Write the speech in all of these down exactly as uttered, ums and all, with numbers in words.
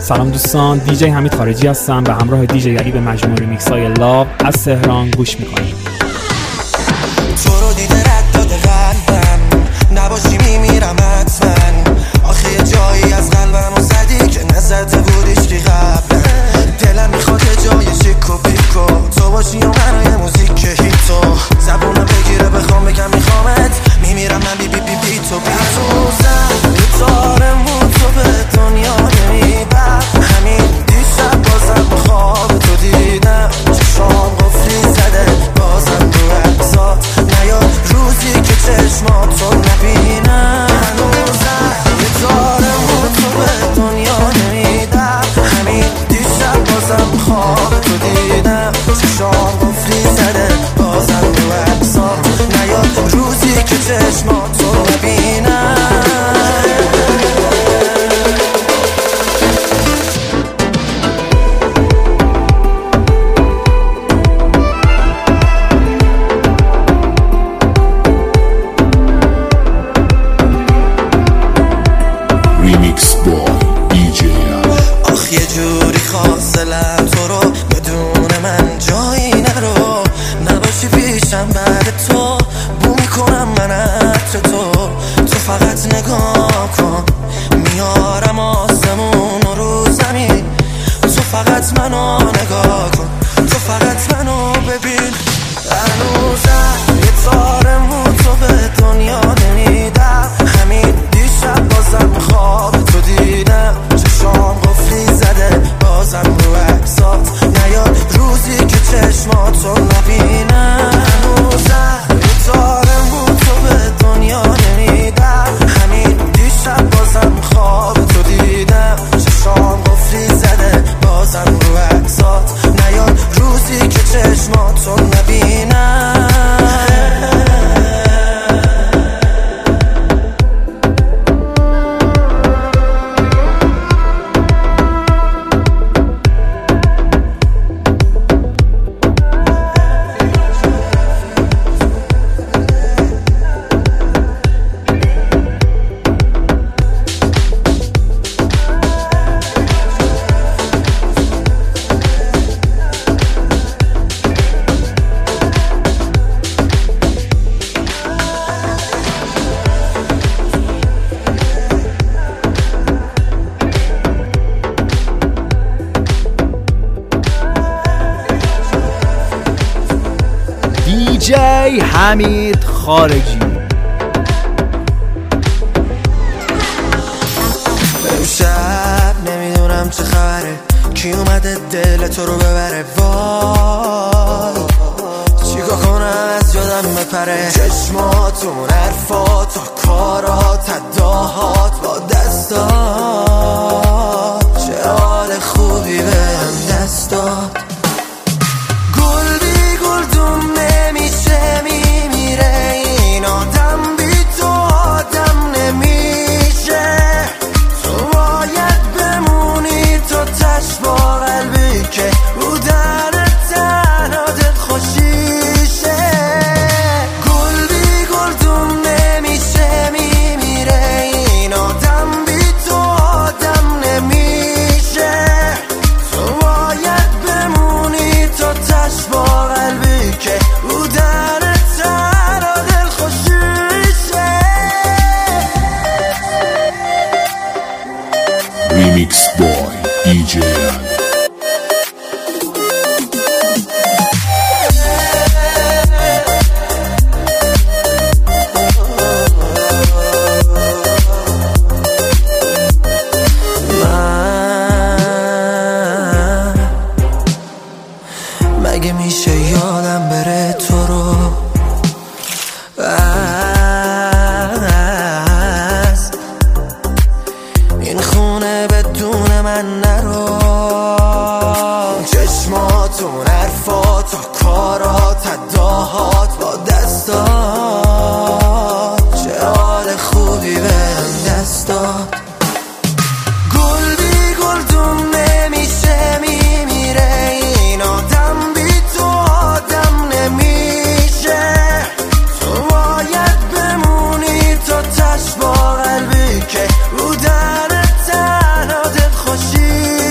سلام دوستان، دیجی حمید خارجی هستم. به همراه دیجی علی به مجموعه ریمیکس های لاو از تهران گوش میکنیم. تو رو دیده رد داده قلبم، نباشی میمیرم حتما. آخه یه جایی از قلبم و زدی که نزده بودیش که قبلا. دلم میخواد جای چیک و پیکو تو باشی و من و یه موزیک که هیتو زبونم بگیره بخوام بگم میخوامت. میمیرم من بی بی بی بی تو بی تو زن یه تارمون تو به دنیا نمیبر. همین دیشب بازم خواب تو دیدم، چشام قفلی زده بازم دو عکسات نیاد روزی که چشماتو نبینم. هنوزم یه تارمون تو به دنیا نمیبر. همین دیشب بازم خواب تو دیدم، چشام قفلی زده بازم دو عکسات نیاد روزی که چشماتو نبینم. ریمیکس با دیجی. آخ یه جوری خواستلم تو رو بدون من جایی نرو. نباشی پیشم بعد تو بو میکنم من عطر تو. تو فقط نگاه کن میارم آسمون رو زمین. تو فقط منو نگاه کن، تو فقط منو ببین. هنوزم یه تارمون تو به دنیا نمیدم. همین دیشب بازم خواب تو دیدم، چشام قفلی زده بازم رو عکسات نیاد روزی که چشماتو نبینم. هنوزم یه تارمون تو به دنیا نمیدم. همین دیشب بازم خواب تو دیدم، چشام قفلی زده بازم رو عکسات نیاد روزی که چشماتو نبینم. دیجی حمید خارجی. امشب نمیدونم چه خبره، کی اومده دل تو رو ببره. وای چیکار کنم از یادم بپره. چشماتون، حرفات، کارات، اداهات با دستات، چه حال خوبی بهم دست داد. گل بی گلدون نمیشه، میمیره این آدم بی تو آدم نمیشه. تو باید بمونی تو تش با قلبی که رو در تنها دل خوشیشه. گل بی گلدون نمیشه، میمیره این آدم بی تو آدم نمیشه. تو باید بمونی تو تش با قلبی که رو در تنها دل خوشیشه. ریمیکس بای دیجی. مگه میشه یادم بره تو رو از این خونه بدون من نرو. چشماتون، حرفات، کارات، اداهات با دستات، چه حال خوبی بهم دست داد. گل بی گلدون نمیشه، میمیره این آدم بی تو آدم نمیشه. تو باید بمونی تو تش با قلبی که رو در تنها دل خوشی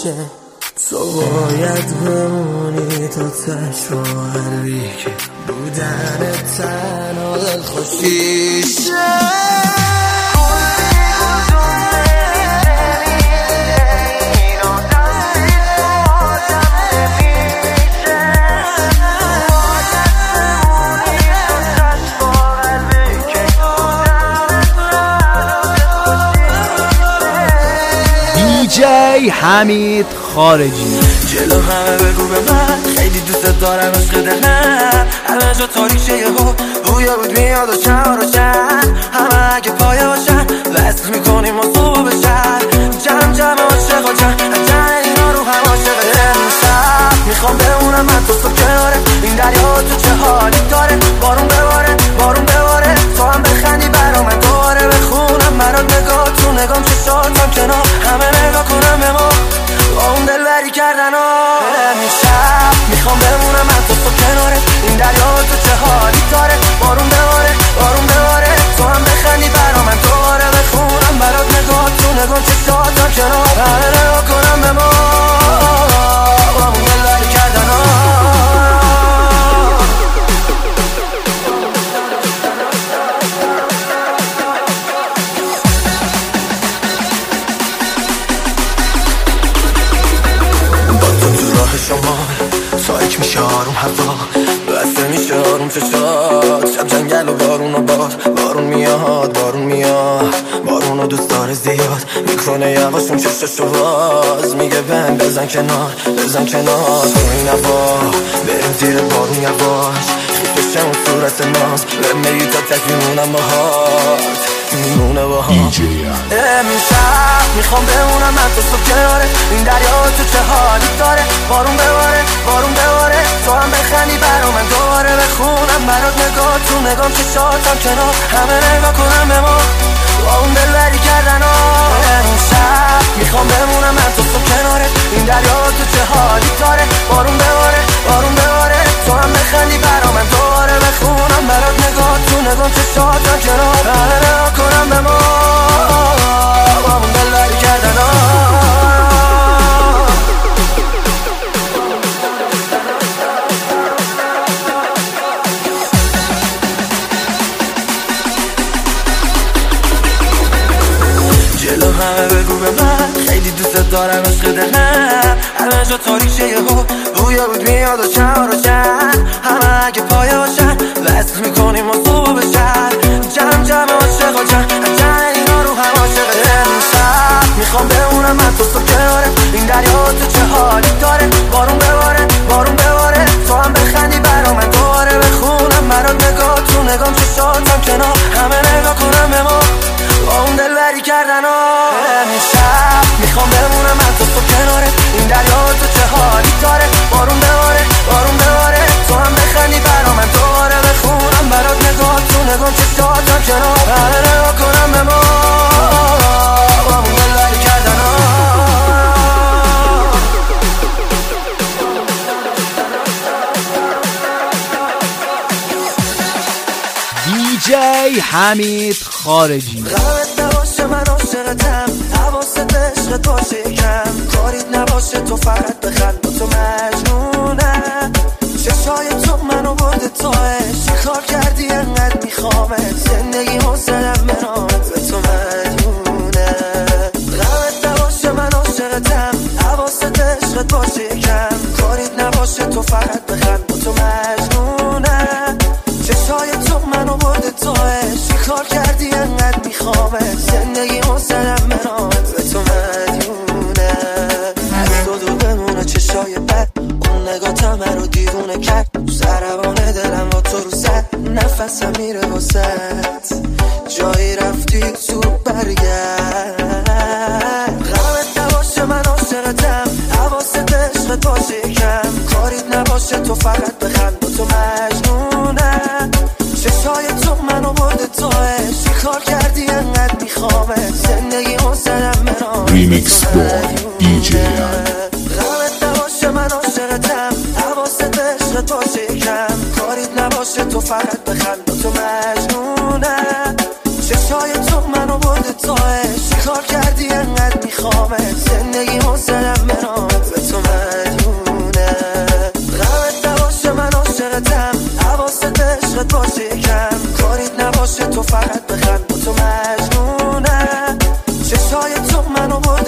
باشه تو باید بمونی تا تشواری که بودن تنها دل خوشیشه دیجی حمید خارجی. جلو همه بگو به من خیلی دوست دارم عشق دلم، همه جا تاریکشه یهو بویا بود میاد و شهر روشن، همه اگه پایه باشن وصل میکنیم و صبح بشن، جمع جمع عاشق و جمع جمع اینا رو هم عاشق امشب میخوام بمونم من تو تو کناره این دریا تو چه حالی داره، بارون بباره بارون بباره تو هم بخندی برا من دوباره بخونم برات نگاه تو نگام چشاتم کنار همه نگاه کنم به ما با اون دلبری کردن ها امشب میخوام بمونم من تو تو کناره این دریا تو چه حالی داره، بارون بباره بارون بباره تو هم بخندی برا من دوباره بخونم برات نگاه تو نگاه چشاتم کنار همه نگاه کنم به ما با اون دلبری کردن ها. شما تاریک میشه آروم هوا بسته میشه آروم چشات شب جنگل و بارون و باد بارون میاد بارون میاد بارون و دوست داره زیاد میکنه یواشون چششو باز میگه بهم بزن کنار بزن کنار تو این هوا بریم زیر بارون یواش خیلی بشه اون صورت ناز بمیری تا تک میمونم باهات میمونه باهات امشب میخوام بمونم من تو صبح کناره این دریا تو چه حالی داره، بارون بباره بارون بباره تو هم بخندی برا من دوباره بخونم برات نگاه تو نگام چشاتم کنار همه نگاه کنم به ما با اون دلبری کردن ها امشب میخوام بمونم من تو صبح کناره این دریا تو چه حالی داره، بارون بباره بارون بباره تو هم بخندی برا من دوباره بخونم برات نگاه تو نگام چشاتم کنار همه نگاه کنم به ما با اون دلبری کردن ها. جلو همه بگو به من خیلی دوست دارم عشق دلم، همه جا تاریکشه یهو بویا بود میاد و شهر روشن، همه اگه پایه باشن وصل میکنیم و صبح بشن، جمع جمع عاشق و جمع جمع اینا رو هم عاشق امشب میخوام بمونم من تو تو کناره این دریا تو چه حالی داره، بارون بباره بارون بباره تو هم بخندی برا من دوباره بخونم برات نگاه تو نگام چشاتم کنار همه نگاه کنم به ما با اون دلبری کردن ها امشب میخوام بمونم من تو تو کناره این دریا تو چه حالی داره، بارون بباره بارون بباره تو هم بخندی برا من دوباره بخونم برات نگاه تو نگاه چشاتم کنار همه نگاه کنم به ما با اون دلبری کردن ها. دیجی حمید خارجی. غمت نباشه من عاشقتم حواست عشقت باشه کم کاریت نباشه تو فقط بخند با تو مجنونم چشای تو منو برده تاش چیکار کردی انقدر میخوامت زندگی حسنم برامت به تو مجنونم غمت نباشه من عاشقتم حواست عشقت باشه کم کاریت نباشه تو فقط بخند با تو مجنونم چشای تو منو برده تاش چیکار کردی انقدر میخوامت زندگی حسنم برامت به تو مدیونم از تو دور بمونه چشای بد اون نگاه همه رو دیوونه کرد سربانه دلم با تو رو سر نفسم میره واسد جایی رفتی زود برگرد غمت نباشه من عاشقتم حواست عشقت باشه کم کاریت نباشه تو فقط بخند با تو مجنونم چشای تو منو برده تاش چیکار کردی انقدر میخوامت زندگی حسنم برامت به تو مدیونم. Remix Boy D J. غمت نباشه من عاشقتم حواست عشقت باشه کم کاریت نباشه تو فقط بخند با تو مجنونم چشای تو منو برده تاش چیکار کردی انقدر میخوامت زندگی حسنم برامت Remix Boy D J. غمت نباشه من عاشقتم حواست عشقت باشه کم کاریت نباشه تو فقط بخند با تو مجنونم چشای تو منو برده تاش چیکار کردی انقدر میخوامت زندگی حسنم برامت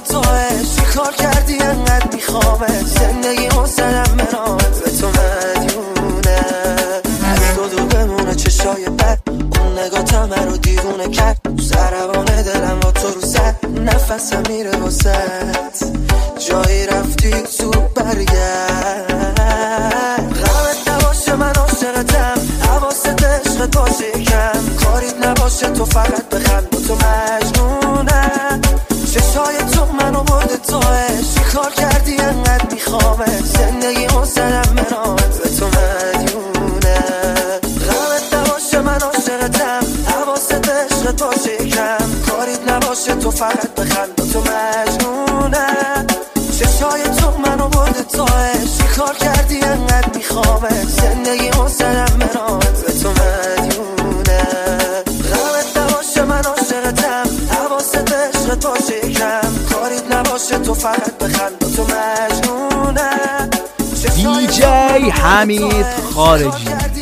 توه چیکار کردی انقدر میخوامه زندگی حسنم منات به تو مدیونه از تو دور بمونه چشای بد اون نگاه همه رو دیوونه کرد سربانه دلم با تو رو زد نفسم میره واسد جایی رفتی تو برگرد غمت نباشه من عاشقتم حواست عشقت باشه کم کاریت نباشه تو فقط بخند با تو مجنونم چشای تو منو برده توه چیکار کردی انقدر میخوامه زندگی حسنم منات به تو مدیونه غمت نباشه من عاشقتم حواست عشقت باشه کم کاریت نباشه تو فقط بخند با تو مجنونم چشای تو منو برده توه چیکار کردی انقدر میخوامه زندگی حسنم منات به تو مدیونه غمت نباشه من عاشقتم حواست عشقت باشه کم کاریت نباشه تو فقط بخند با تو مجنونم دی جی حمید خارجی.